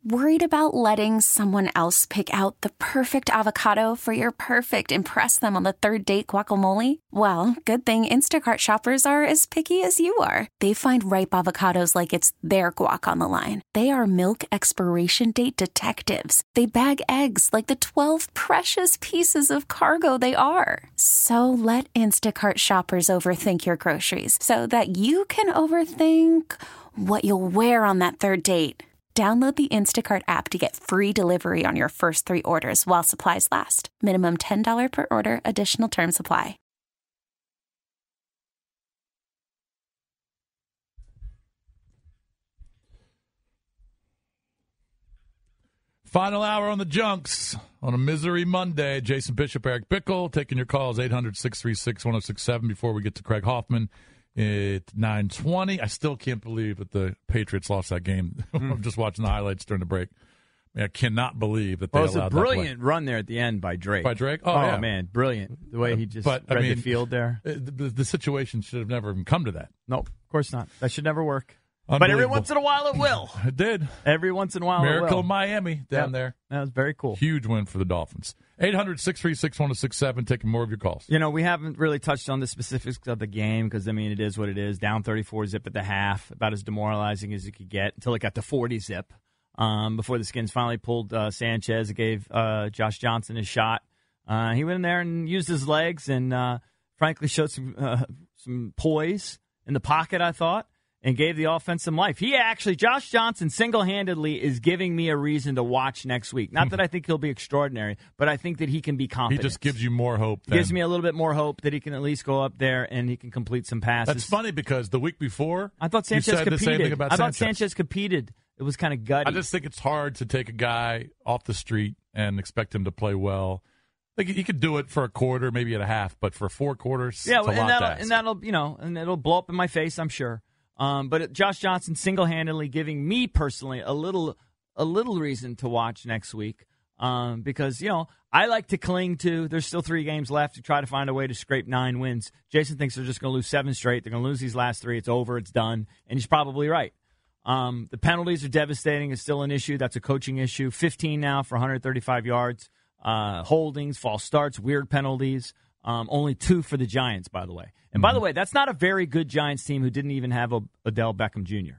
Worried about letting someone else pick out the perfect avocado for your perfect impress them on the third date guacamole? Well, good thing Instacart shoppers are as picky as you are. They find ripe avocados like it's their guac on the line. They are milk expiration date detectives. They bag eggs like the 12 precious pieces of cargo they are. So let Instacart shoppers overthink your groceries so that you can overthink what you'll wear on that third date. Download the Instacart app to get free delivery on your first 3 orders while supplies last. Minimum $10 per order. Additional terms apply. Final hour on the Junks on a Misery Monday. Jason Bishop, Eric Bickel, taking your calls, 800-636-1067 before we get to Craig Hoffman. At 9:20, I still can't believe that the Patriots lost that game. I'm just watching the highlights during the break. I cannot believe that they allowed that play. It was a brilliant run there at the end by Drake. By Drake? Oh yeah. Man, brilliant. The way he just read the field there. The situation should have never even come to that. No, of course not. That should never work. But every once in a while it will. It did. Every once in a while Miracle it will. of Miami down there. That was very cool. Huge win for the Dolphins. 800-636-1067, taking more of your calls. You know, we haven't really touched on the specifics of the game because, I mean, it is what it is. Down 34 zip at the half, about as demoralizing as you could get until it got to 40 zip. Before the Skins finally pulled Sanchez. It gave Josh Johnson a shot. He went in there and used his legs and, frankly, showed some poise in the pocket, I thought, and gave the offense some life. Josh Johnson single-handedly is giving me a reason to watch next week. Not that I think he'll be extraordinary, but I think that he can be confident. He just gives you more hope. Gives me a little bit more hope that he can at least go up there and he can complete some passes. That's funny because the week before, I thought Sanchez competed. the same thing about Sanchez. Sanchez competed. It was kind of gutty. I just think it's hard to take a guy off the street and expect him to play well. Like he could do it for a quarter, maybe at a half, but for 4 quarters, yeah, it's a lot to ask. And that'll, and it'll blow up in my face, I'm sure. But Josh Johnson single-handedly giving me personally a little reason to watch next week because, I like to cling to there's still 3 games left to try to find a way to scrape 9 wins. Jason thinks they're just going to lose 7 straight. They're going to lose these last 3. It's over. It's done. And he's probably right. The penalties are devastating. It's still an issue. That's a coaching issue. 15 now for 135 yards. Holdings, false starts, weird penalties. Only 2 for the Giants, by the way. And by the way, that's not a very good Giants team who didn't even have Odell Beckham Jr.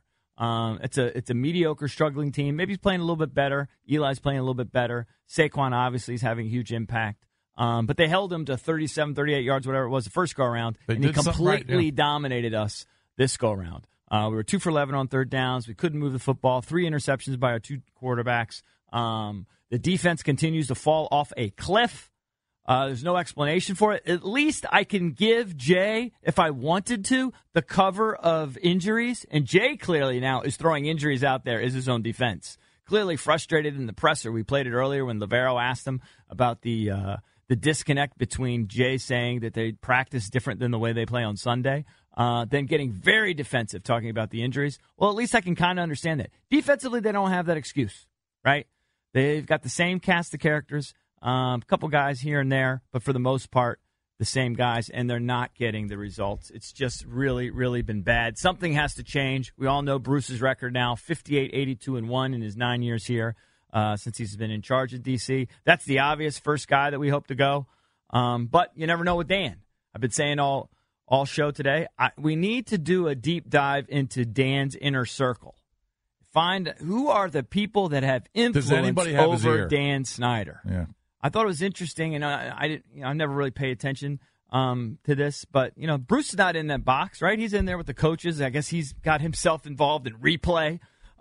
It's a mediocre, struggling team. Maybe he's playing a little bit better. Eli's playing a little bit better. Saquon obviously is having a huge impact. But they held him to 37, 38 yards, whatever it was, the first go-around. And he completely dominated us this go-around. We were 2 for 11 on third downs. We couldn't move the football. 3 interceptions by our 2 quarterbacks. The defense continues to fall off a cliff. There's no explanation for it. At least I can give Jay, if I wanted to, the cover of injuries. And Jay clearly now is throwing injuries out there as his own defense. Clearly frustrated in the presser. We played it earlier when Lavero asked him about the disconnect between Jay saying that they practice different than the way they play on Sunday, then getting very defensive talking about the injuries. Well, at least I can kind of understand that. Defensively, they don't have that excuse, right? They've got the same cast of characters. A couple guys here and there, but for the most part, the same guys, and they're not getting the results. It's just really, really been bad. Something has to change. We all know Bruce's record now, 58-82-1 in his 9 years here since he's been in charge of D.C. That's the obvious first guy that we hope to go. But you never know with Dan. I've been saying all show today, we need to do a deep dive into Dan's inner circle. Find who are the people that have influence over Dan Snyder. Yeah. I thought it was interesting, and I never really pay attention to this, but Bruce is not in that box, right? He's in there with the coaches. I guess he's got himself involved in replay.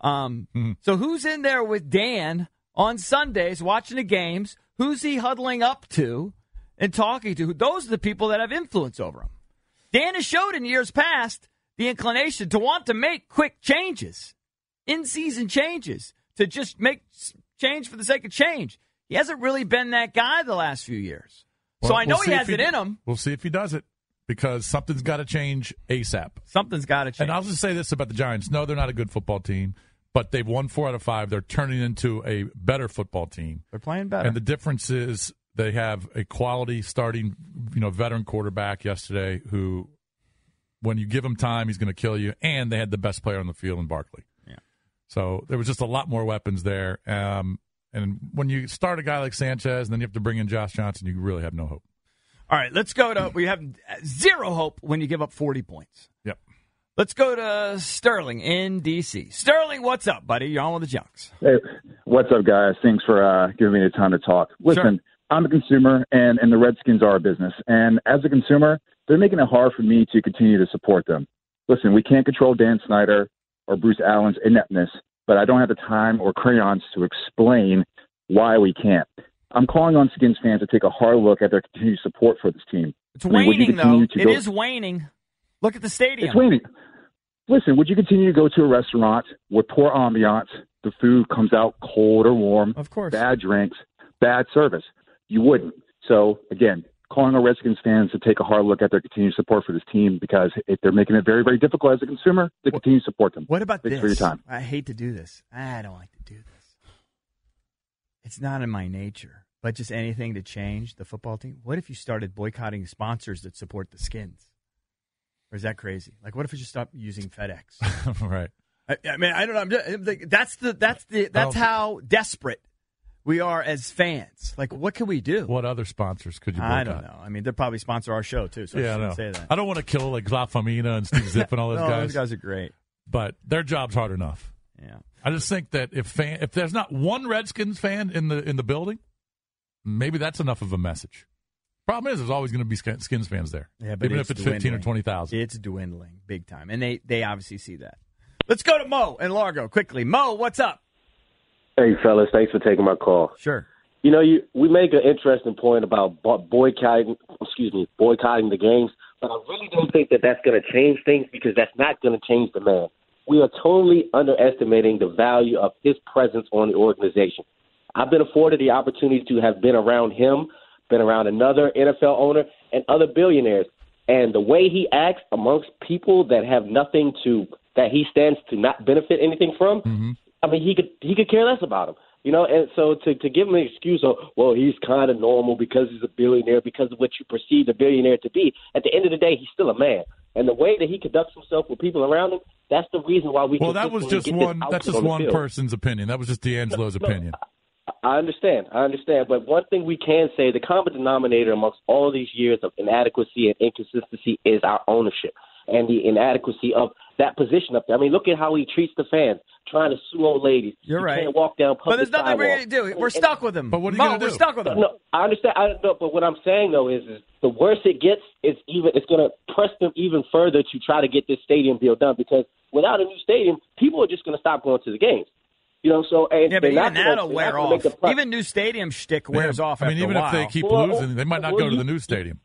So who's in there with Dan on Sundays watching the games? Who's he huddling up to and talking to? Those are the people that have influence over him. Dan has showed in years past the inclination to want to make quick changes, in-season changes, to just make change for the sake of change. He hasn't really been that guy the last few years. So I know he has it in him. We'll see if he does it because something's got to change ASAP. Something's got to change. And I'll just say this about the Giants. No, they're not a good football team, but they've won 4 out of 5. They're turning into a better football team. They're playing better. And the difference is they have a quality starting, veteran quarterback yesterday who, when you give him time, he's going to kill you. And they had the best player on the field in Barkley. So there was just a lot more weapons there. And when you start a guy like Sanchez and then you have to bring in Josh Johnson, you really have no hope. All right, let's go to – we have zero hope when you give up 40 points. Yep. Let's go to Sterling in D.C. Sterling, what's up, buddy? You're on with the Junks. Hey, what's up, guys? Thanks for giving me the time to talk. Listen, I'm a consumer, and the Redskins are a business. And as a consumer, they're making it hard for me to continue to support them. Listen, we can't control Dan Snyder or Bruce Allen's ineptness, but I don't have the time or crayons to explain why we can't. I'm calling on Skins fans to take a hard look at their continued support for this team. It's waning, though. It is waning. Look at the stadium. It's waning. Listen, would you continue to go to a restaurant with poor ambiance, the food comes out cold or warm, of course, bad drinks, bad service? You wouldn't. So, again, calling on Redskins fans to take a hard look at their continued support for this team, because if they're making it very, very difficult as a consumer to continue to support them. What about Thanks this? for your time. I hate to do this. I don't like to do this. It's not in my nature, but just anything to change the football team. What if you started boycotting sponsors that support the Skins? Or is that crazy? Like, what if we just stopped using FedEx? Right. I mean, I don't know. That's how desperate we are as fans. Like, what can we do? What other sponsors could you boycott? I don't know. I mean, they'll probably sponsor our show, too, so I shouldn't say that. I don't want to kill, like, La Famina and Steve Ziff and all those guys. Those guys are great. But their job's hard enough. Yeah. I just think that if there's not one Redskins fan in the building, maybe that's enough of a message. Problem is, there's always going to be Skins fans there, yeah, but even if it's 15 or 20,000. It's dwindling big time, and they obviously see that. Let's go to Mo in Largo quickly. Mo, what's up? Hey, fellas, thanks for taking my call. Sure. You know, we make an interesting point about boycotting the games, but I really don't think that that's going to change things, because that's not going to change the man. We are totally underestimating the value of his presence on the organization. I've been afforded the opportunity to have been around him, been around another NFL owner, and other billionaires. And the way he acts amongst people that have nothing that he stands to not benefit anything from, I mean, he could care less about him. You know, and so to give him an excuse of, well, he's kind of normal because he's a billionaire, because of what you perceive a billionaire to be, at the end of the day, he's still a man. And the way that he conducts himself with people around him, that's the reason why we. Well, that was just one. That's just one person's opinion. That was just D'Angelo's opinion. I understand. But one thing we can say, the common denominator amongst all these years of inadequacy and inconsistency is our ownership and the inadequacy of that position up there. I mean, look at how he treats the fans, trying to sue old ladies. You're right. Can't walk down public But there's nothing we're sidewalks. going to do. We're stuck with him. But what are you going to do? We're stuck with him. No, I understand. But what I'm saying, though, is the worse it gets, it's going to press them even further to try to get this stadium deal done, because without a new stadium, people are just going to stop going to the games. You know, so but even that'll wear off. Even new stadium shtick wears off. I mean, after even a while. if they keep losing, they might not go to the new stadium.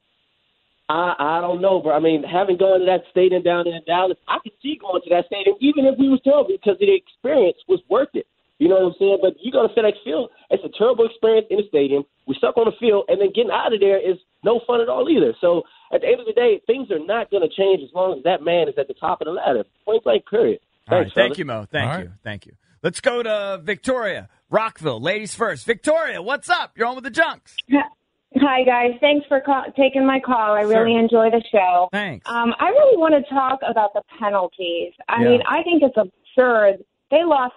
I don't know, but I mean, having gone to that stadium down in Dallas, I could see going to that stadium, even if we was terrible, because the experience was worth it. You know what I'm saying? But you go to FedEx Field, it's a terrible experience in the stadium. We stuck on the field, and then getting out of there is no fun at all either. So at the end of the day, things are not going to change as long as that man is at the top of the ladder. Point blank, period. Thanks, Thank you, Mo. Thank you. Let's go to Victoria, Rockville. Ladies first. Victoria, what's up? You're on with the Junks. Hi, guys. Thanks for taking my call. I really enjoy the show. Thanks. I really want to talk about the penalties. I mean, I think it's absurd. They lost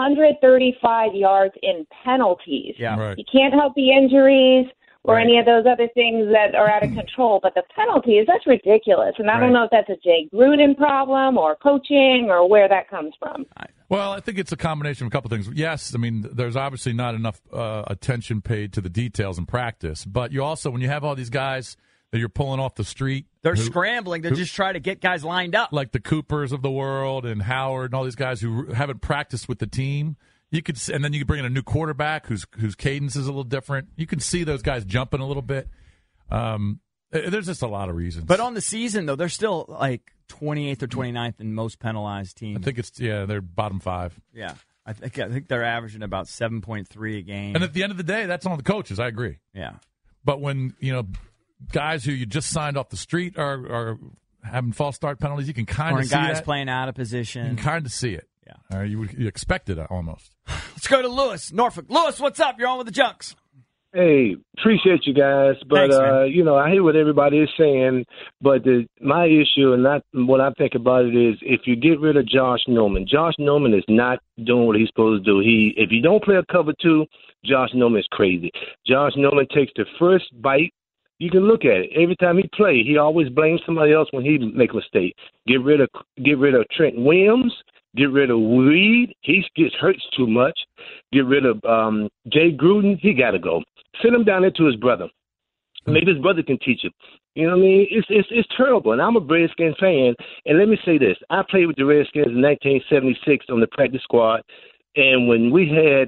135 yards in penalties. Yeah, right. You can't help the injuries or any of those other things that are out of control, but the penalties, that's ridiculous. And I don't know if that's a Jay Gruden problem or coaching or where that comes from. Well, I think it's a combination of a couple things. Yes, I mean, there's obviously not enough attention paid to the details in practice. But you also, when you have all these guys that you're pulling off the street. They're scrambling to just try to get guys lined up. Like the Coopers of the world and Howard and all these guys who haven't practiced with the team. You could, and then you could bring in a new quarterback whose cadence is a little different. You can see those guys jumping a little bit. There's just a lot of reasons. But on the season, though, they're still like 28th or 29th in most penalized teams. I think they're bottom 5. Yeah. I think they're averaging about 7.3 a game. And at the end of the day, that's on the coaches. I agree. Yeah. But when, guys who you just signed off the street are having false start penalties, you can kind of see guys that. Playing out of position. You can kind of see it. Yeah. You expect it almost. Let's go to Lewis, Norfolk. Lewis, what's up? You're on with the Junks. Hey, appreciate you guys, but Thanks, man. I hear what everybody is saying, but my issue and not what I think about it is if you get rid of Josh Norman is not doing what he's supposed to do. If you don't play a cover 2, Josh Norman is crazy. Josh Norman takes the first bite. You can look at it. Every time he plays, he always blames somebody else when he make a mistake. Get rid of Trent Williams. Get rid of Reed. He gets hurt too much. Get rid of Jay Gruden. He got to go. Send him down there to his brother. Maybe his brother can teach him. You know what I mean? It's terrible. And I'm a Redskins fan. And let me say this. I played with the Redskins in 1976 on the practice squad. And when we had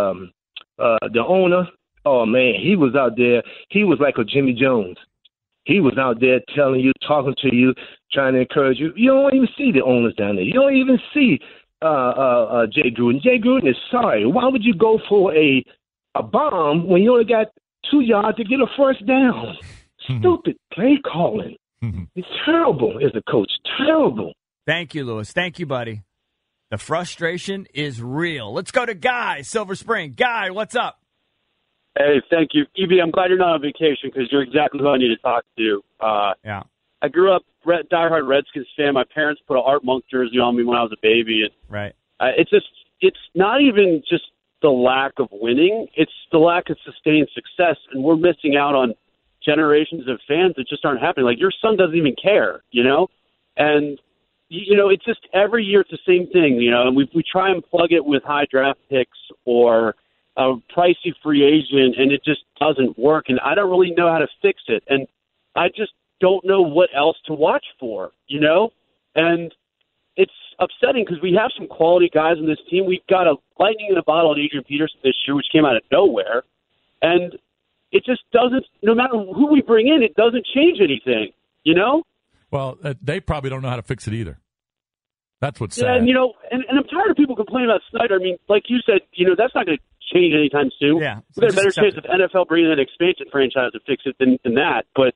the owner, oh, man, he was out there. He was like a Jimmy Jones. He was out there telling you, talking to you, trying to encourage you. You don't even see the owners down there. You don't even see Jay Gruden. Jay Gruden is sorry. Why would you go for a bomb when you only got 2 yards to get a first down? Stupid play calling. It's terrible as a coach. Terrible. Thank you, Lewis. Thank you, buddy. The frustration is real. Let's go to Guy, Silver Spring. Guy, what's up? Hey, thank you. EB, I'm glad you're not on vacation because you're exactly who I need to talk to. Yeah. I grew up diehard Redskins fan. My parents put an Art Monk jersey on me when I was a baby. And right. It's not even just the lack of winning. It's the lack of sustained success. And we're missing out on generations of fans that just aren't happening. Like, your son doesn't even care, And, it's just every year it's the same thing, and we try and plug it with high draft picks or a pricey free agent, and it just doesn't work. And I don't really know how to fix it. And I just don't know what else to watch for, And it's upsetting because we have some quality guys on this team. We've got a lightning in a bottle on Adrian Peterson this year, which came out of nowhere. And it just doesn't, no matter who we bring in, it doesn't change anything, Well, they probably don't know how to fix it either. That's what's sad. Yeah, and I'm tired of people complaining about Snyder. I mean, like you said, that's not going to change anytime soon. Yeah, so we've got a better chance of NFL bringing in an expansion franchise to fix it than that. But,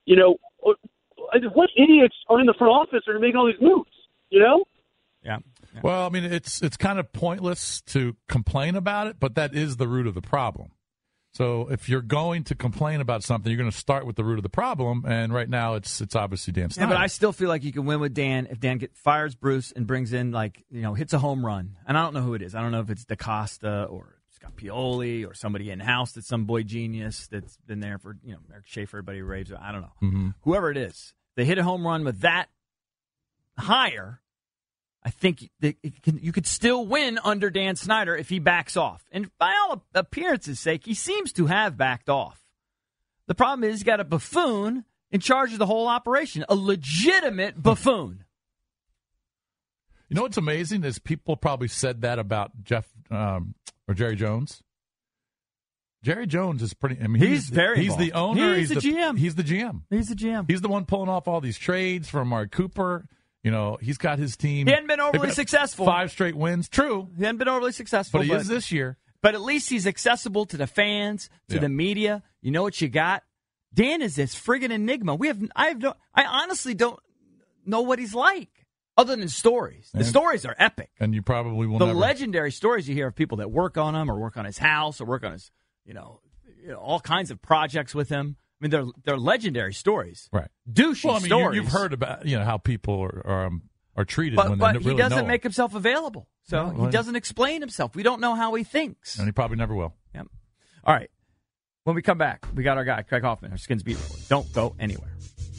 what idiots are in the front office that are making all these moves, Yeah. Well, I mean, it's kind of pointless to complain about it, but that is the root of the problem. So if you're going to complain about something, you're going to start with the root of the problem, and right now it's obviously Dan Snyder. Yeah, but I still feel like you can win with Dan if Dan fires Bruce and brings in, hits a home run. And I don't know who it is. I don't know if it's DaCosta or Scott Pioli or somebody in-house that's some boy genius that's been there for, Eric Schaefer, everybody raves. I don't know. Mm-hmm. Whoever it is, they hit a home run with that hire. I think you could still win under Dan Snyder if he backs off. And by all appearances' sake, he seems to have backed off. The problem is he's got a buffoon in charge of the whole operation, a legitimate buffoon. You know what's amazing is people probably said that about Jeff or Jerry Jones. Jerry Jones is pretty. I mean, he's the owner. He's the GM. He's the GM. He's the GM. He's the one pulling off all these trades from Amari Cooper. He's got his team. He hadn't been overly successful. 5 straight wins. True. He hadn't been overly successful. But he is this year. But at least he's accessible to the fans, to the media. You know what you got? Dan is this friggin' enigma. I honestly don't know what he's like, other than stories. The stories are epic. And you probably will The never. legendary stories you hear of people that work on him or work on his house or work on his, all kinds of projects with him. I mean, they're legendary stories, right? Douchey stories. You've heard about how people are treated when but they really he doesn't know make himself available, so he doesn't explain himself. We don't know how he thinks, and he probably never will. Yep. All right. When we come back, we got our guy Craig Hoffman, our Skins beat reporter. Don't go anywhere.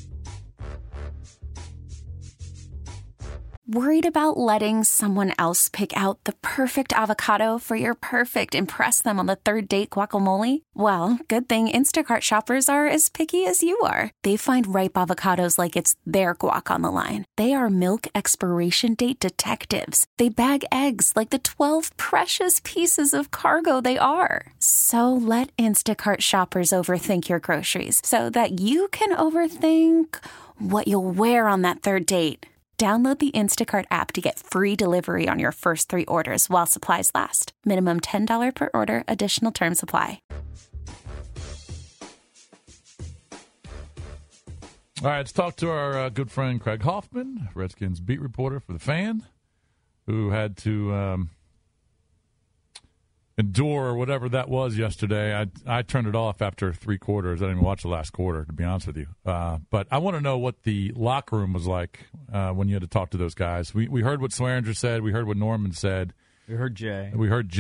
Worried about letting someone else pick out the perfect avocado for your perfect impress them on the third date guacamole? Well, good thing Instacart shoppers are as picky as you are. They find ripe avocados like it's their guac on the line. They are milk expiration date detectives. They bag eggs like the 12 precious pieces of cargo they are. So let Instacart shoppers overthink your groceries so that you can overthink what you'll wear on that third date. Download the Instacart app to get free delivery on your first 3 orders while supplies last. Minimum $10 per order. Additional terms apply. All right, let's talk to our good friend Craig Hoffman, Redskins beat reporter for The Fan, who had to endure whatever that was yesterday. I turned it off after 3 quarters. I didn't even watch the last quarter, to be honest with you. But I want to know what the locker room was like when you had to talk to those guys. We heard what Swearinger said. We heard what Norman said. We heard Jay.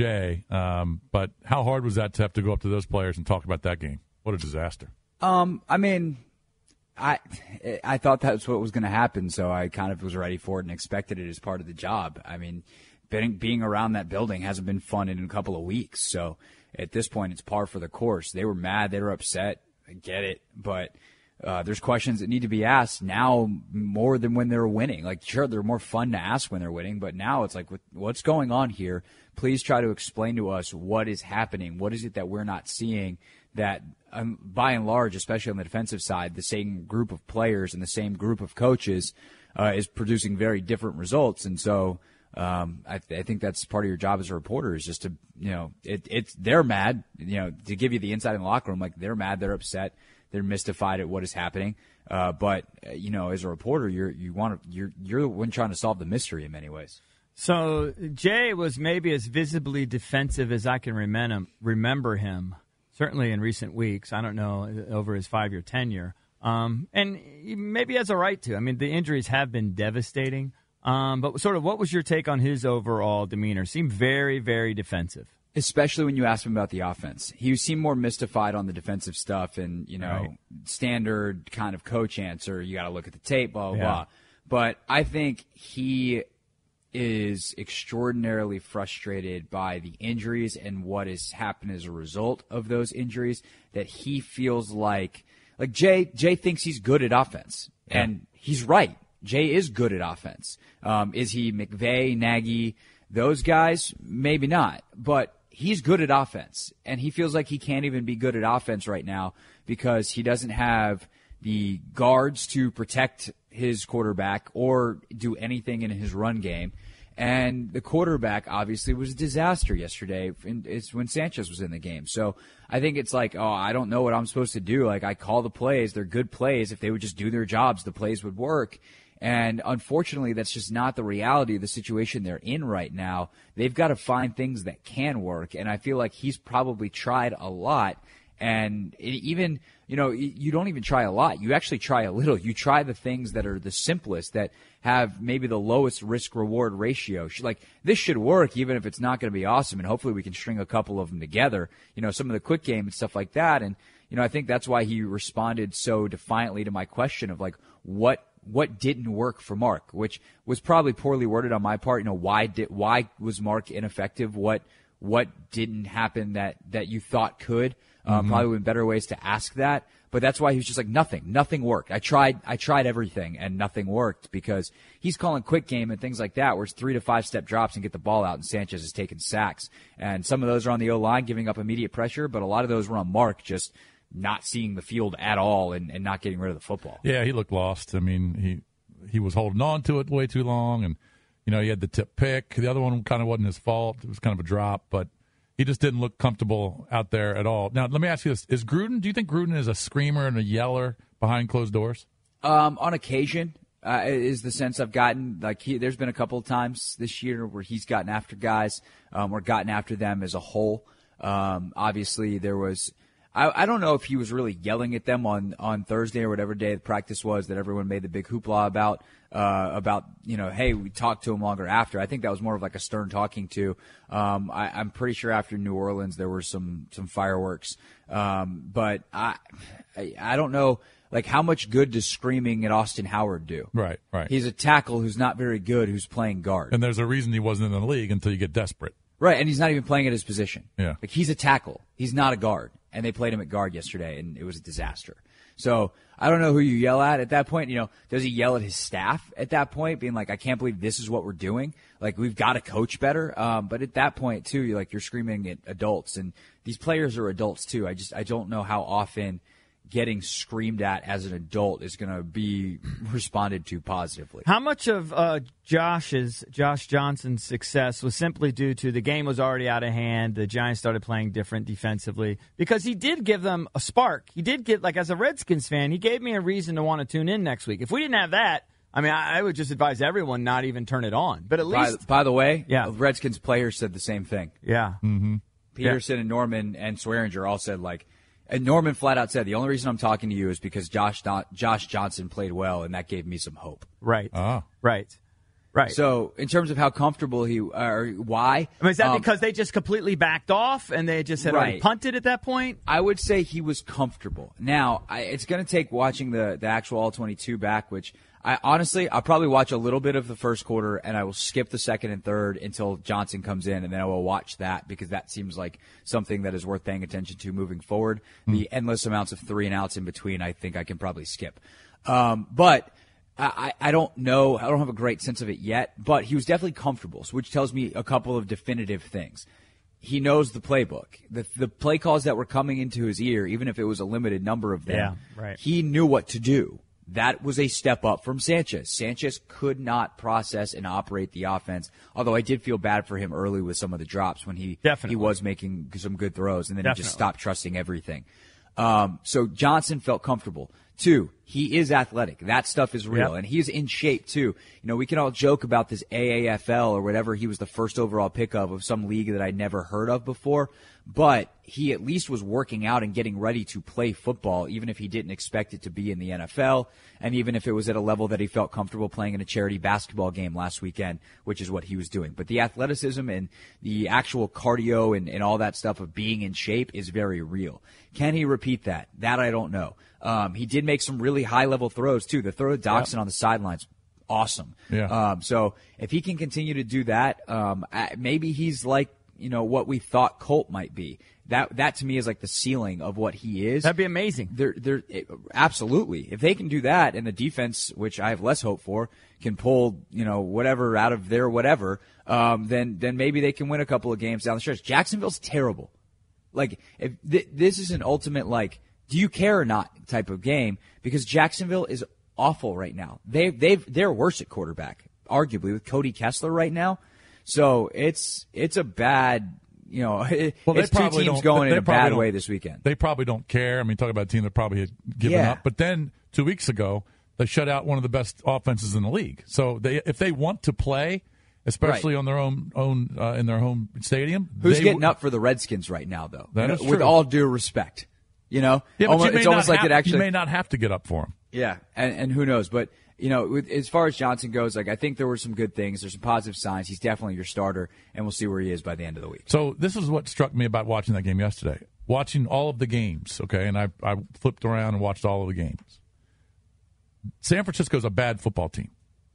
But how hard was that to have to go up to those players and talk about that game? What a disaster. I mean, I thought that's what was going to happen, so I kind of was ready for it and expected it as part of the job. I mean, being around that building hasn't been fun in a couple of weeks, so at this point it's par for the course. They were mad. They were upset. I get it, but there's questions that need to be asked now more than when they were winning. Like, sure, they're more fun to ask when they're winning, but now it's like, what's going on here? Please try to explain to us what is happening. What is it that we're not seeing that, by and large, especially on the defensive side, the same group of players and the same group of coaches is producing very different results. And so I think that's part of your job as a reporter is just to, they're mad, to give you the insight in the locker room. Like, they're mad, they're upset. They're mystified at what is happening, but as a reporter, you're the one trying to solve the mystery in many ways. So Jay was maybe as visibly defensive as I can remember him, certainly in recent weeks. I don't know over his 5-year tenure, and he maybe has a right to. I mean, the injuries have been devastating, but sort of what was your take on his overall demeanor? Seemed very, very defensive. Especially when you asked him about the offense. He seemed more mystified on the defensive stuff and, right. Standard kind of coach answer. You got to look at the tape, blah, blah, blah. But I think he is extraordinarily frustrated by the injuries and what has happened as a result of those injuries, that he feels like Jay thinks he's good at offense. Yeah. And he's right. Jay is good at offense. Is he McVay, Nagy, those guys? Maybe not. But he's good at offense, and he feels like he can't even be good at offense right now because he doesn't have the guards to protect his quarterback or do anything in his run game. And the quarterback obviously was a disaster yesterday. It's when Sanchez was in the game. So I think it's like, I don't know what I'm supposed to do. Like, I call the plays. They're good plays. If they would just do their jobs, the plays would work. And unfortunately, that's just not the reality of the situation they're in right now. They've got to find things that can work. And I feel like he's probably tried a lot. And you don't even try a lot. You actually try a little. You try the things that are the simplest, that have maybe the lowest risk-reward ratio. Like, this should work even if it's not going to be awesome, and hopefully we can string a couple of them together. Some of the quick game and stuff like that. And, I think that's why he responded so defiantly to my question of, like, what didn't work for Mark, which was probably poorly worded on my part. Why was Mark ineffective? What didn't happen that you thought could? Probably would be better ways to ask that. But that's why he was just like, nothing worked. I tried everything and nothing worked, because he's calling quick game and things like that where it's 3 to 5 step drops and get the ball out, and Sanchez is taking sacks. And some of those are on the O-line giving up immediate pressure, but a lot of those were on Mark just not seeing the field at all and not getting rid of the football. Yeah, he looked lost. I mean, he was holding on to it way too long, and he had the tip pick. The other one kind of wasn't his fault. It was kind of a drop, but he just didn't look comfortable out there at all. Now, let me ask you this. Do you think Gruden is a screamer and a yeller behind closed doors? On occasion, is the sense I've gotten. Like, there's been a couple of times this year where he's gotten after guys or gotten after them as a whole. Obviously, there was – I don't know if he was really yelling at them on Thursday or whatever day the practice was that everyone made the big hoopla about, hey, we talked to him longer after. I think that was more of like a stern talking to. I'm pretty sure after New Orleans there were some fireworks. But I don't know, like, how much good does screaming at Austin Howard do? Right. He's a tackle who's not very good, who's playing guard. And there's a reason he wasn't in the league until you get desperate. Right, and he's not even playing at his position. Yeah. Like, he's a tackle. He's not a guard. And they played him at guard yesterday, and it was a disaster. So I don't know who you yell at that point. Does he yell at his staff at that point, being like, I can't believe this is what we're doing? Like, we've got to coach better. But at that point, too, you're screaming at adults. And these players are adults, too. I don't know how often getting screamed at as an adult is going to be responded to positively. How much of Josh Johnson's success was simply due to the game was already out of hand, the Giants started playing different defensively? Because he did give them a spark. He did get, like, as a Redskins fan, he gave me a reason to want to tune in next week. If we didn't have that, I mean, I would just advise everyone not even turn it on. But at least, by the way, Redskins players said the same thing. Yeah. Mm-hmm. Peterson and Norman and Swearinger all said, like, and Norman flat out said, the only reason I'm talking to you is because Josh Johnson played well, and that gave me some hope. Right. Oh. Right. So in terms of how comfortable or why. I mean, is that because they just completely backed off and they just had already punted at that point? I would say he was comfortable. Now, it's going to take watching the actual All-22 back, which I'll probably watch a little bit of the first quarter, and I will skip the second and third until Johnson comes in, and then I will watch that because that seems like something that is worth paying attention to moving forward. The endless amounts of 3 and outs in between, I think I can probably skip. But I don't know. I don't have a great sense of it yet, but he was definitely comfortable, which tells me a couple of definitive things. He knows the playbook. The play calls that were coming into his ear, even if it was a limited number of them, he knew what to do. That was a step up from Sanchez. Sanchez could not process and operate the offense, although I did feel bad for him early with some of the drops when he was making some good throws, and then he just stopped trusting everything. So Johnson felt comfortable. 2, he is athletic. That stuff is real, and he's in shape too. You know, we can all joke about this AAFL or whatever. He was the first overall pick of some league that I'd never heard of before, but he at least was working out and getting ready to play football, even if he didn't expect it to be in the NFL, and even if it was at a level that he felt comfortable playing in a charity basketball game last weekend, which is what he was doing. But the athleticism and the actual cardio and all that stuff of being in shape is very real. Can he repeat that? That I don't know. He did make some really high-level throws, too. The throw to Doxson on the sidelines, awesome. Yeah. So if he can continue to do that, maybe he's like, you know, what we thought Colt might be. That to me is like the ceiling of what he is. That'd be amazing. Absolutely. If they can do that, and the defense, which I have less hope for, can pull, you know, whatever out of their whatever, then maybe they can win a couple of games down the stretch. Jacksonville's terrible. Like, if this is an ultimate, like, do you care or not type of game, because Jacksonville is awful right now. They're worse at quarterback, arguably, with Cody Kessler right now. So it's a bad, you know, it's two teams going in a bad way this weekend. They probably don't care. I mean, talk about a team that probably had given up. But then 2 weeks ago, they shut out one of the best offenses in the league. So if they want to play, especially on their own in their home stadium, who's getting up for the Redskins right now, though? That is true. With all due respect, you know, yeah, but it's almost like it actually. You may not have to get up for them. Yeah, and who knows? But you know, as far as Johnson goes, like, I think there were some good things. There's some positive signs. He's definitely your starter, and we'll see where he is by the end of the week. So this is what struck me about watching that game yesterday. Watching all of the games, okay, and I flipped around and watched all of the games. San Francisco's a bad football team.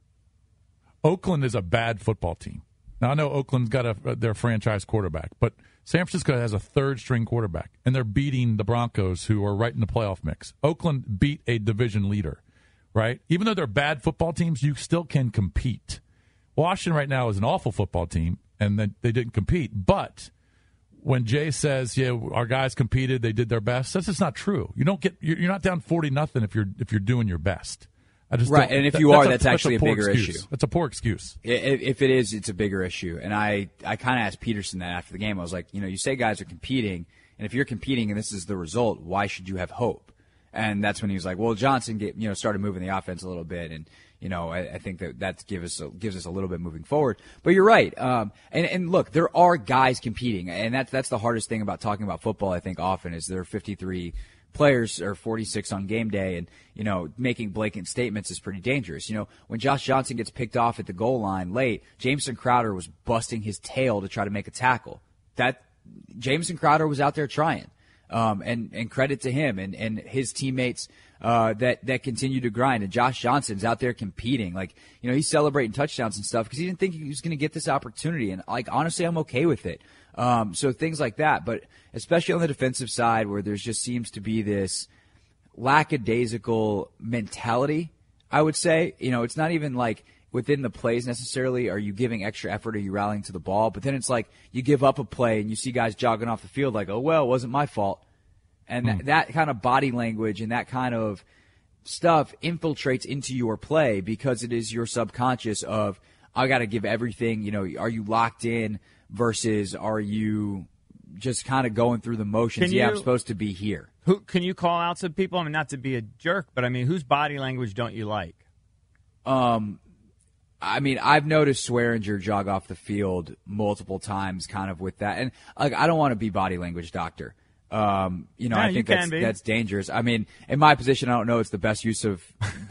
Oakland is a bad football team. Now, I know Oakland's got their franchise quarterback, but San Francisco has a third-string quarterback, and they're beating the Broncos, who are right in the playoff mix. Oakland beat a division leader, right? Even though they're bad football teams, you still can compete. Washington right now is an awful football team, and they didn't compete. But when Jay says, "Yeah, our guys competed, they did their best," that's just not true. You're not down 40-0 if you're doing your best. Right, and if you are, that's actually a bigger issue. That's a poor excuse. If it is, it's a bigger issue. And I kind of asked Peterson that after the game. I was like, you know, you say guys are competing, and if you're competing and this is the result, why should you have hope? And that's when he was like, well, Johnson started moving the offense a little bit, and you know, I think that gives us a little bit moving forward. But you're right. And look, there are guys competing, and that's the hardest thing about talking about football. I think often is there are 53 players or 46 on game day, and you know, making blatant statements is pretty dangerous. You know, when Josh Johnson gets picked off at the goal line late, Jameson Crowder was busting his tail to try to make a tackle. That Jameson Crowder was out there trying, and credit to him and his teammates that continue to grind. And Josh Johnson's out there competing, like, you know, he's celebrating touchdowns and stuff because he didn't think he was going to get this opportunity. And like, honestly, I'm okay with it. So things like that, but especially on the defensive side where there's just seems to be this lackadaisical mentality, I would say. You know, it's not even like within the plays necessarily are you giving extra effort, are you rallying to the ball, but then it's like you give up a play and you see guys jogging off the field like, oh, well, it wasn't my fault. And that kind of body language and that kind of stuff infiltrates into your play because it is your subconscious of, I got to give everything. You know, are you locked in versus are you just kind of going through the motions? I'm supposed to be here. Who can you call out some people? I mean, not to be a jerk, but I mean, whose body language don't you like? I mean, I've noticed Swearinger jog off the field multiple times kind of with that. And I don't want to be body language doctor. I think that's dangerous. I mean, in my position, I don't know it's the best use of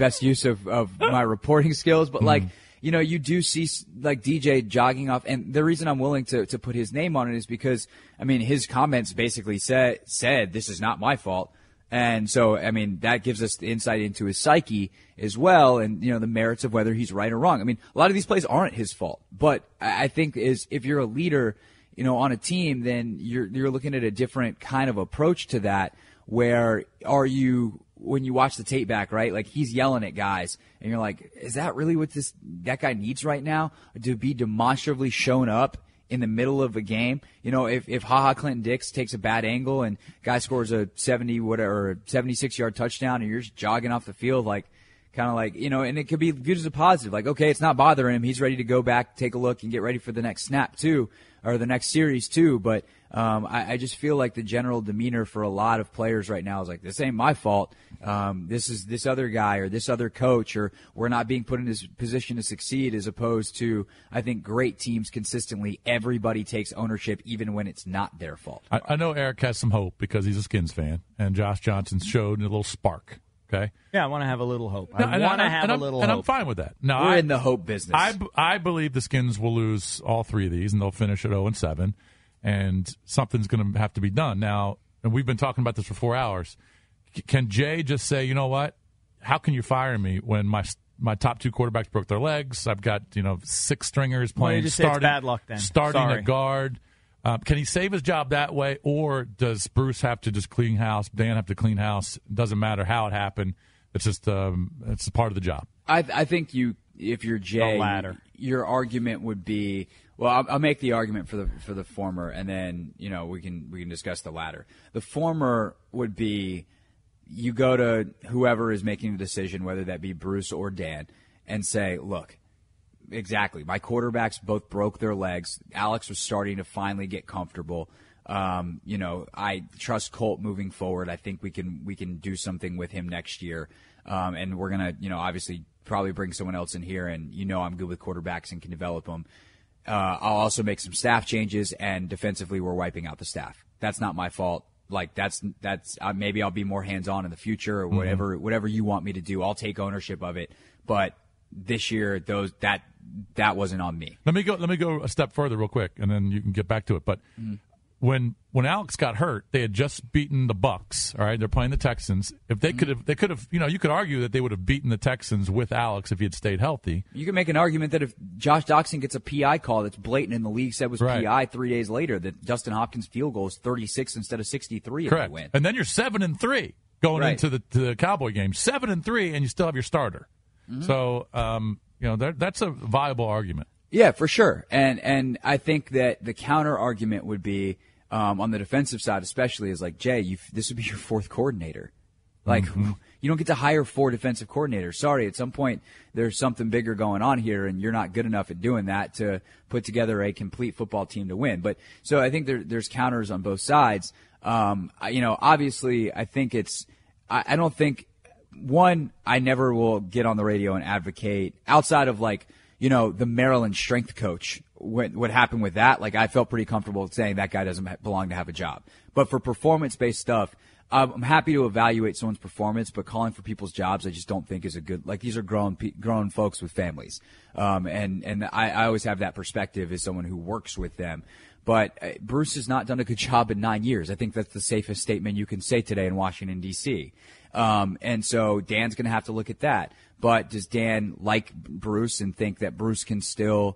my reporting skills, but you do see like DJ jogging off, and the reason I'm willing to put his name on it is because, I mean, his comments basically said this is not my fault. And so, I mean, that gives us the insight into his psyche as well, and, the merits of whether he's right or wrong. I mean, a lot of these plays aren't his fault, but I think if you're a leader, on a team, then you're looking at a different kind of approach to that. Where when you watch the tape back, right? Like, he's yelling at guys, and you're like, is that really what that guy needs right now? To be demonstrably shown up in the middle of a game? If HaHa Clinton Dix takes a bad angle and guy scores a 76-yard touchdown, and you're just jogging off the field, and it could be viewed as a positive. Like, okay, it's not bothering him. He's ready to go back, take a look, and get ready for the next snap too, or the next series too. But I just feel like the general demeanor for a lot of players right now is like, this ain't my fault. This is this other guy or this other coach, or we're not being put in this position to succeed, as opposed to, I think, great teams consistently, everybody takes ownership even when it's not their fault. I know Eric has some hope because he's a Skins fan, and Josh Johnson showed a little spark. Okay. Yeah, I want to have a little hope. I want to have a little hope. And I'm fine with that. Now, we're in the hope business. I believe the Skins will lose all three of these, and they'll finish at 0-7, and something's going to have to be done. Now, and we've been talking about this for 4 hours. Can Jay just say, you know what? How can you fire me when my top two quarterbacks broke their legs? I've got, 6 stringers playing, starting, bad luck then. Starting a guard. Can he save his job that way, or does Bruce have to just clean house, Dan have to clean house? It doesn't matter how it happened. It's just it's part of the job. I think if you're Jay, your argument would be, well, I'll make the argument for the former, and then we can discuss the latter. The former would be, you go to whoever is making the decision, whether that be Bruce or Dan, and say, look, exactly, my quarterbacks both broke their legs. Alex was starting to finally get comfortable. I trust Colt moving forward. I think we can do something with him next year. And we're going to, obviously probably bring someone else in here, and I'm good with quarterbacks and can develop them. I'll also make some staff changes, and defensively we're wiping out the staff. That's not my fault. Like, that's maybe I'll be more hands-on in the future, or whatever you want me to do. I'll take ownership of it. But this year, that wasn't on me. Let me go a step further real quick, and then you can get back to it. But when Alex got hurt, they had just beaten the Bucs. All right, they're playing the Texans. If they could have, you could argue that they would have beaten the Texans with Alex if he had stayed healthy. You can make an argument that if Josh Doctson gets a PI call that's blatant, and the league said was PI 3 days later, that Dustin Hopkins' field goal is 36 instead of 63. Correct. If they win. And then you're 7-3 going into the Cowboy game, 7-3, and you still have your starter. So that's a viable argument. Yeah, for sure. And I think that the counter argument would be, on the defensive side especially, is like, Jay, this would be your fourth coordinator. Like, you don't get to hire 4 defensive coordinators. Sorry, at some point there's something bigger going on here, and you're not good enough at doing that to put together a complete football team to win. But so I think there's counters on both sides. Obviously, I think I don't think, I never will get on the radio and advocate outside of the Maryland strength coach. What happened with that? Like, I felt pretty comfortable saying that guy doesn't belong to have a job. But for performance-based stuff, I'm happy to evaluate someone's performance, but calling for people's jobs, I just don't think is a good. Like, these are grown folks with families, and I always have that perspective as someone who works with them. But Bruce has not done a good job in 9 years. I think that's the safest statement you can say today in Washington, D.C. And so Dan's going to have to look at that. But does Dan like Bruce and think that Bruce can still,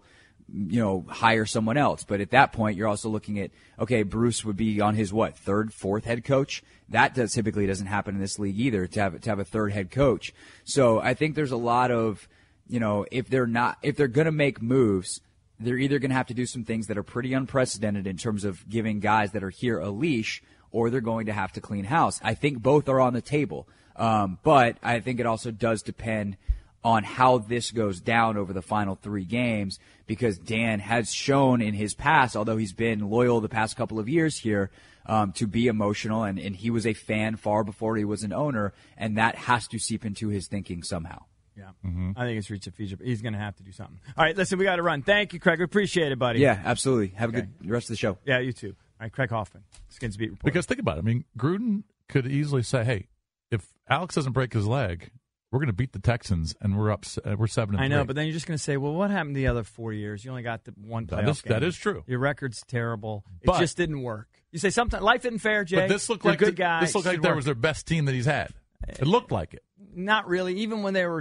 hire someone else? But at that point, you're also looking at, okay, Bruce would be on his third, fourth head coach. That typically doesn't happen in this league either, to have a third head coach. So I think there's a lot of, if they're going to make moves, they're either going to have to do some things that are pretty unprecedented in terms of giving guys that are here a leash, or they're going to have to clean house. I think both are on the table. But I think it also does depend on how this goes down over the final 3 games, because Dan has shown in his past, although he's been loyal the past couple of years here, to be emotional, and he was a fan far before he was an owner, and that has to seep into his thinking somehow. Yeah. Mm-hmm. I think it's reached a feature. He's going to have to do something. All right, listen, we got to run. Thank you, Craig. We appreciate it, buddy. Yeah, absolutely. Have a good rest of the show. Yeah, you too. All right, Craig Hoffman, Skins Beat Reporter. Because think about it. I mean, Gruden could easily say, "Hey, if Alex doesn't break his leg, we're going to beat the Texans, and we're 7-3." I know, but then you're just going to say, "Well, what happened the other 4 years? You only got the one playoff game. That is true. Your record's terrible. It But- just didn't work." You say sometimes life isn't fair, Jay. But this looked You're like a good guy. This looked like was their best team that he's had. It looked like it. Not really. Even when they were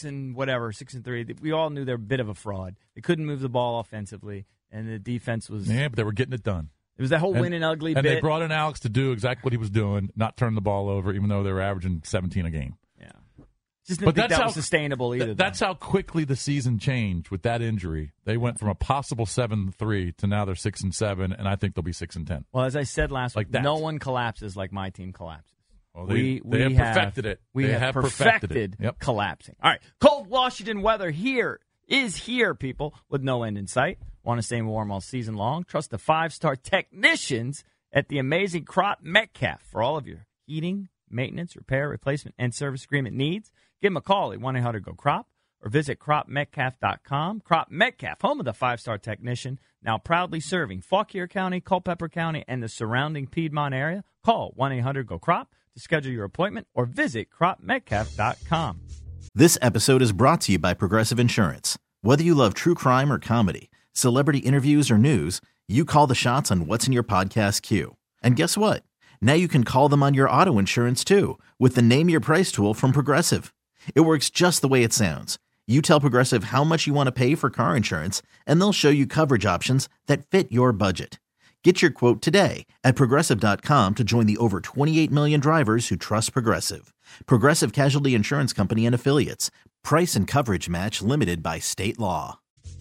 6-3, we all knew they're a bit of a fraud. They couldn't move the ball offensively, and the defense was. Yeah, but they were getting it done. It was that whole win and ugly and bit. they brought in Alex to do exactly what he was doing, not turn the ball over, even though they were averaging 17 a game. Yeah, just didn't think that was sustainable either. That's how quickly the season changed with that injury. They went from a possible 7-3 to now they're 6-7, and I think they'll be 6-10. Well, as I said last week, that. no one collapses like my team collapses. Well, they have perfected it. We have perfected it. Yep. Collapsing. All right, cold Washington weather is here, people, with no end in sight. Want to stay warm all season long? Trust the 5-star technicians at the amazing Crop Metcalf for all of your heating, maintenance, repair, replacement, and service agreement needs. Give them a call at 1-800-GO-CROP or visit cropmetcalf.com. Crop Metcalf, home of the 5-star technician, now proudly serving Fauquier County, Culpeper County, and the surrounding Piedmont area. Call 1-800-GO-CROP to schedule your appointment or visit cropmetcalf.com. This episode is brought to you by Progressive Insurance. Whether you love true crime or comedy, celebrity interviews or news, you call the shots on what's in your podcast queue. And guess what? Now you can call them on your auto insurance too with the Name Your Price tool from Progressive. It works just the way it sounds. You tell Progressive how much you want to pay for car insurance, and they'll show you coverage options that fit your budget. Get your quote today at Progressive.com to join the over 28 million drivers who trust Progressive. Progressive Casualty Insurance Company and Affiliates. Price and coverage match limited by state law.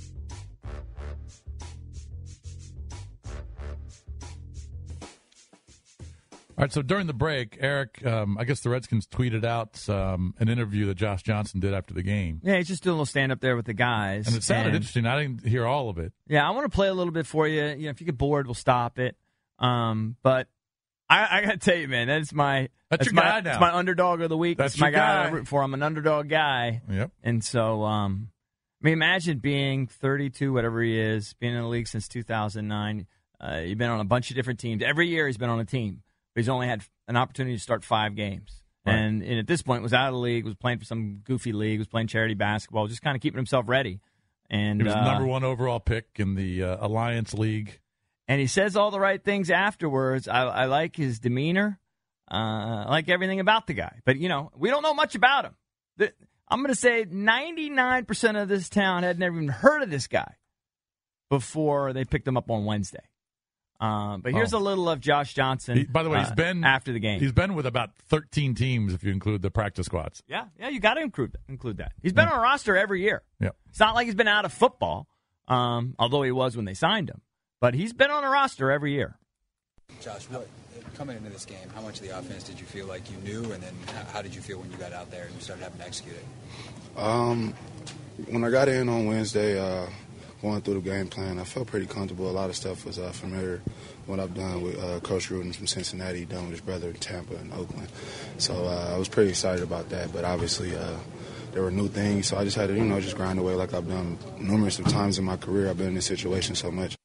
All right, so during the break, Eric, I guess the Redskins tweeted out an interview that Josh Johnson did after the game. Yeah, he's just doing a little stand-up there with the guys. And it sounded interesting. I didn't hear all of it. Yeah, I want to play a little bit for you. You know, if you get bored, we'll stop it. But I got to tell you, man, that's my guy now. It's my underdog of the week. That's my your guy. I root for. I'm an underdog guy. Yep. And so, I mean, imagine being 32, whatever he is, being in the league since 2009. You've been on a bunch of different teams. Every year he's been on a team. He's only had an opportunity to start 5 games. Right. And at this point was out of the league, was playing for some goofy league, was playing charity basketball, just kind of keeping himself ready. And he was number 1 overall pick in the Alliance League. And he says all the right things afterwards. I like his demeanor. I like everything about the guy. But, you know, we don't know much about him. I'm going to say 99% of this town had never even heard of this guy before they picked him up on Wednesday. But here's a little of Josh Johnson. By the way, he's been after the game. He's been with about 13 teams if you include the practice squads. Yeah, you got to include that. He's been on a roster every year. Yeah, it's not like he's been out of football, although he was when they signed him. But he's been on a roster every year. Josh, coming into this game, how much of the offense did you feel like you knew, and then how did you feel when you got out there and you started having to execute it? When I got in on Wednesday, going through the game plan, I felt pretty comfortable. A lot of stuff was familiar. What I've done with Coach Gruden from Cincinnati, done with his brother in Tampa and Oakland. So I was pretty excited about that. But obviously, there were new things, so I just had to, just grind away like I've done numerous of times in my career. I've been in this situation so much.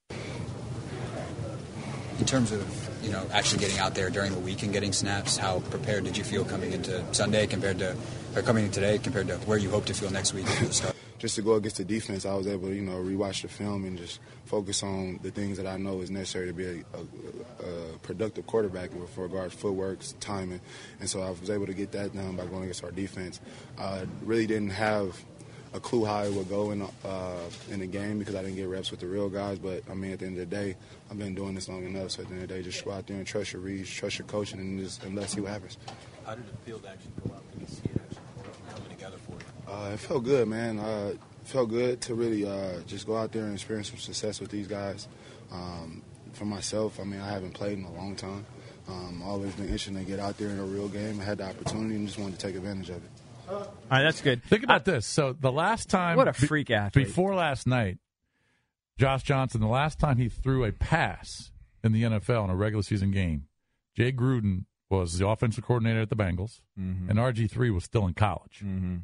In terms of, actually getting out there during the week and getting snaps, how prepared did you feel coming into Sunday coming in today compared to where you hope to feel next week at the start? Just to go against the defense, I was able to, rewatch the film and just focus on the things that I know is necessary to be a productive quarterback with regards to footwork, timing. And so I was able to get that done by going against our defense. I really didn't have a clue how it would go in the game because I didn't get reps with the real guys. But, at the end of the day, I've been doing this long enough. So at the end of the day, just go out there and trust your reads, trust your coaching, and let's see what happens. How did the field actually go out when you see it actually coming together for you? It felt good, man. It felt good to really just go out there and experience some success with these guys. For myself, I haven't played in a long time. Always been itching to get out there in a real game. I had the opportunity and just wanted to take advantage of it. All right, that's good. Think about this. So the last time... What a freak athlete. Before last night, Josh Johnson, the last time he threw a pass in the NFL in a regular season game, Jay Gruden was the offensive coordinator at the Bengals, and RG3 was still in college. Mm-hmm.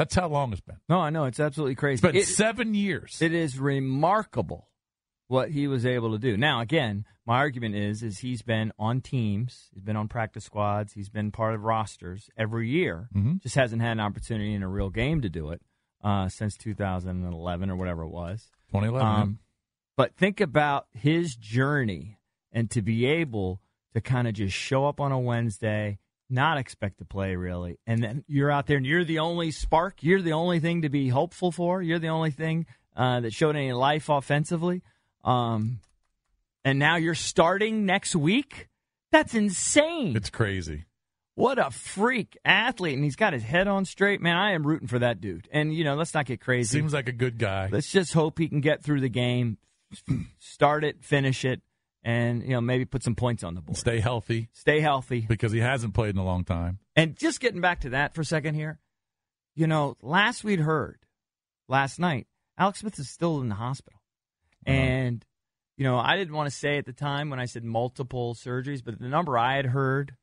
That's how long it's been. No, I know. It's absolutely crazy. It's been 7 years. It is remarkable what he was able to do. Now, again, my argument is he's been on teams, he's been on practice squads, he's been part of rosters every year. Mm-hmm. Just hasn't had an opportunity in a real game to do it since 2011 or whatever it was. 2011. But think about his journey and to be able to kind of just show up on a Wednesday, not expect to play really, and then you're out there and you're the only spark, you're the only thing to be hopeful for, you're the only thing that showed any life offensively. And now you're starting next week? That's insane. It's crazy. What a freak athlete. And he's got his head on straight. Man, I am rooting for that dude. And, let's not get crazy. Seems like a good guy. Let's just hope he can get through the game, start it, finish it, and, maybe put some points on the board. Stay healthy. Stay healthy. Because he hasn't played in a long time. And just getting back to that for a second here, last night, Alex Smith is still in the hospital. And, I didn't want to say at the time when I said multiple surgeries, but the number I had heard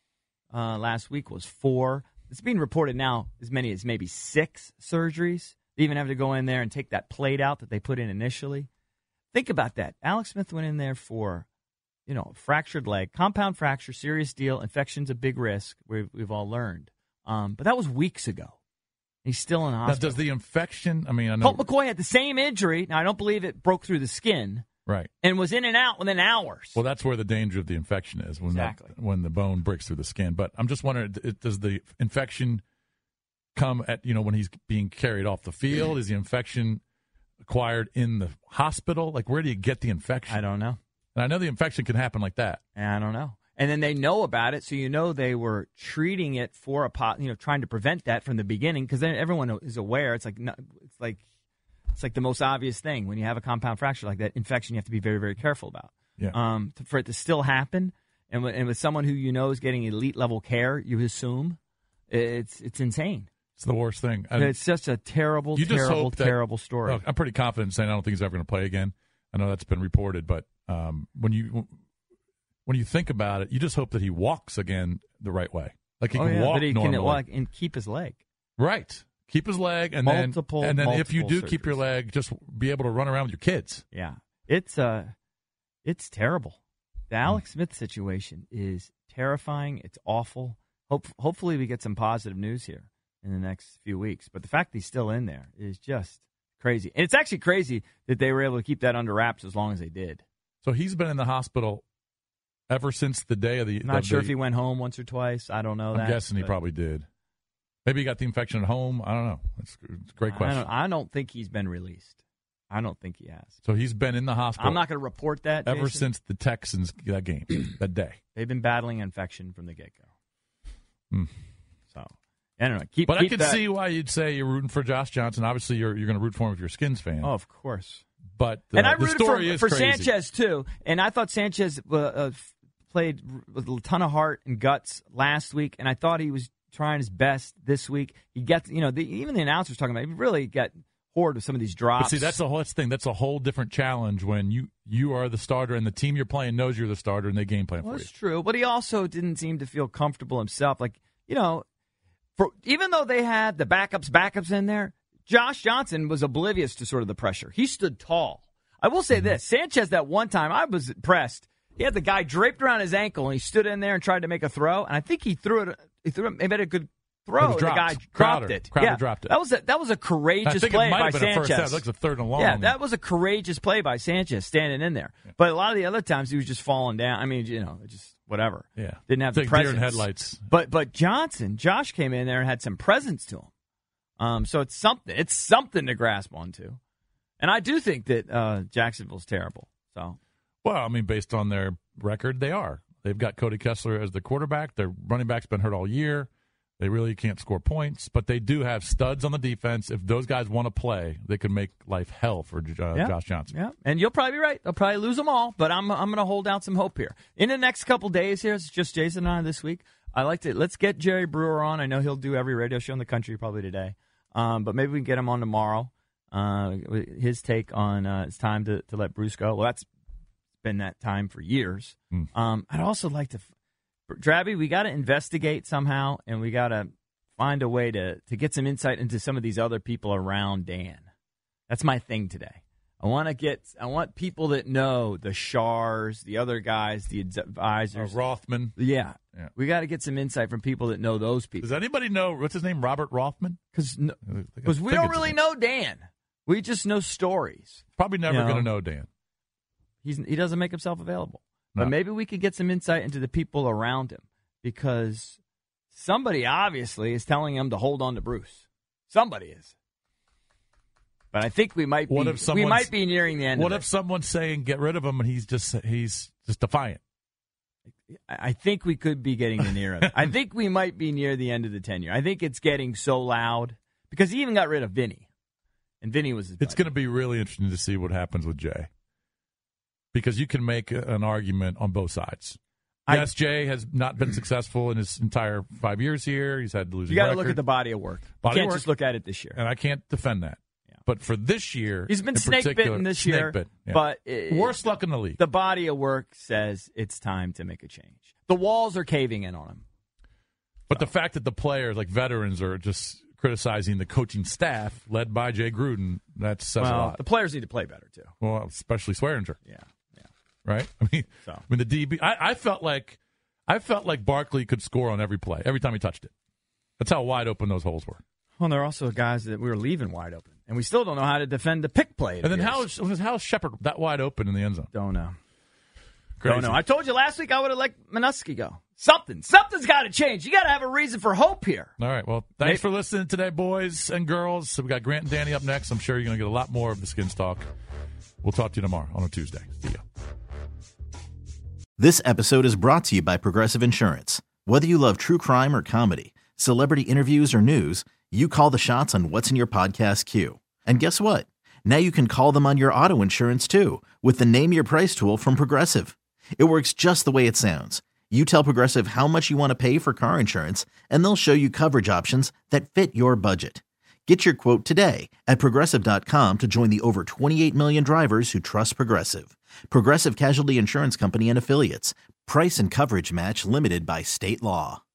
last week was 4. It's being reported now as many as maybe 6 surgeries. They even have to go in there and take that plate out that they put in initially. Think about that. Alex Smith went in there for, a fractured leg, compound fracture, serious deal. Infection's a big risk, we've all learned. But that was weeks ago. He's still in the hospital. Now, does the infection, I know. Colt McCoy had the same injury. Now, I don't believe it broke through the skin. Right. And was in and out within hours. Well, that's where the danger of the infection is, when the bone breaks through the skin. But I'm just wondering, does the infection come at, when he's being carried off the field? Is the infection acquired in the hospital? Like, where do you get the infection? I don't know. And I know the infection can happen like that. I don't know. And then they know about it, so they were treating it for a trying to prevent that from the beginning, because then everyone is aware. It's like the most obvious thing when you have a compound fracture like that. Infection, you have to be very, very careful about. Yeah. For it to still happen, and with someone who is getting elite level care, you assume it's insane. It's the worst thing. It's just a terrible, terrible story. Look, I'm pretty confident in saying I don't think he's ever going to play again. I know that's been reported, but when you think about it, you just hope that he walks again the right way. Like he can walk normally. Can walk and keep his leg. Right. Keep his leg, and then if you do keep your leg, just be able to run around with your kids. Yeah. It's terrible. The Alex Smith situation is terrifying. It's awful. Hopefully we get some positive news here in the next few weeks. But the fact that he's still in there is just crazy. And it's actually crazy that they were able to keep that under wraps as long as they did. So he's been in the hospital ever since the day of the... Not sure if he went home once or twice. I don't know that. I'm guessing he probably did. Maybe he got the infection at home. I don't know. It's a great question. I don't think he's been released. I don't think he has. So he's been in the hospital. I'm not going to report that, ever Jason. since the Texans, that game, that day. They've been battling infection from the get-go. So, I don't know. I can see why you'd say you're rooting for Josh Johnson. Obviously, you're going to root for him if you're a Skins fan. Oh, of course. But and I the story for is crazy. Sanchez, too. And I thought Sanchez played with a ton of heart and guts last week, and I thought he was trying his best this week. He gets, even the announcers talking about it, he really got hoard with some of these drops. But see, that's the whole thing. That's a whole different challenge when you are the starter and the team you're playing knows you're the starter and they game plan for you. That's true, but he also didn't seem to feel comfortable himself. Like, even though they had the backups in there, Josh Johnson was oblivious to sort of the pressure. He stood tall. I will say this, Sanchez, that one time, I was impressed. He had the guy draped around his ankle, and he stood in there and tried to make a throw, and I think he threw it. Maybe had a good throw. The guy dropped it. Crowder dropped it. That was a courageous play by Sanchez. That was a third and long. Yeah, that was a courageous play by Sanchez standing in there. Yeah. But a lot of the other times he was just falling down. I mean, just whatever. Yeah, didn't have the presence. Deer in headlights. But Josh came in there and had some presence to him. So it's something. It's something to grasp onto. And I do think that Jacksonville's terrible. So, well, I mean, based on their record, they are. They've got Cody Kessler as the quarterback. Their running back's been hurt all year. They really can't score points, but they do have studs on the defense. If those guys want to play, they can make life hell for Josh Johnson. Yeah, and you'll probably be right. They'll probably lose them all, but I'm going to hold out some hope here. In the next couple days here, it's just Jason and I this week. Let's get Jerry Brewer on. I know he'll do every radio show in the country probably today, but maybe we can get him on tomorrow. His take on it's time to let Bruce go. Well, that's been that time for years. I'd also like to... Drabby, we got to investigate somehow, and we got to find a way to get some insight into some of these other people around Dan. That's my thing today. I want people that know the Shars, the other guys, the advisors. Rothman. Yeah. We got to get some insight from people that know those people. Does anybody know, what's his name, Robert Rothman? Because we don't really know Dan. We just know stories. Probably never going to know Dan. He doesn't make himself available. No. But maybe we could get some insight into the people around him, because somebody obviously is telling him to hold on to Bruce. Somebody is. But I think we might be nearing the end. What if someone's saying get rid of him and he's just defiant? I think we could be getting near it. I think we might be near the end of the tenure. I think it's getting so loud because he even got rid of Vinny, and Vinny was his buddy. It's going to be really interesting to see what happens with Jay, because you can make an argument on both sides. Yes, Jay has not been successful in his entire 5 years here. He's had to lose. You got to look at the body of work. You can't just look at it this year. And I can't defend that. But for this year, he's been snake-bitten this year. Yeah. But worst luck in the league. The body of work says it's time to make a change. The walls are caving in on him. But the fact that the players, like veterans, are just criticizing the coaching staff led by Jay Gruden, that says a lot. The players need to play better too. Well, especially Swearinger. Yeah. Right. I mean, the DB. I felt like Barkley could score on every play, every time he touched it. That's how wide open those holes were. Well, there are also guys that we were leaving wide open, and we still don't know how to defend the pick play. And then how is Shepard that wide open in the end zone? Don't know. Crazy. Don't know. I told you last week I would have let Minuski go. Something's got to change. You got to have a reason for hope here. All right. Well, thanks for listening today, boys and girls. So we got Grant and Danny up next. I'm sure you're going to get a lot more of the Skins talk. We'll talk to you tomorrow on a Tuesday. See ya. This episode is brought to you by Progressive Insurance. Whether you love true crime or comedy, celebrity interviews or news, you call the shots on what's in your podcast queue. And guess what? Now you can call them on your auto insurance too with the Name Your Price tool from Progressive. It works just the way it sounds. You tell Progressive how much you want to pay for car insurance, and they'll show you coverage options that fit your budget. Get your quote today at Progressive.com to join the over 28 million drivers who trust Progressive. Progressive Casualty Insurance Company and Affiliates. Price and coverage match limited by state law.